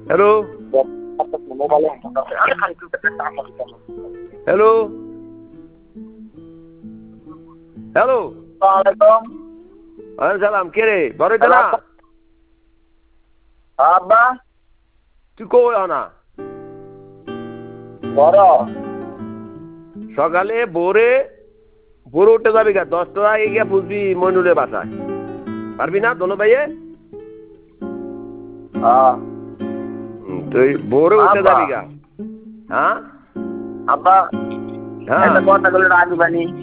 hello hello hello ওয়ালাইকুম সালাম কে রে বড় না আব্বা তুই কই না বড় সকালে ভোরে ভোরে উঠে যাবি গা 10টার আগে গিয়া বুঝবি মইনুলের বাসায় পারবি না দোনো ভাইয়ে তুই ভোরে উঠে যাবি গা হ্যাঁ আব্বা হ্যাঁ একটা কথা বলে রাখবানি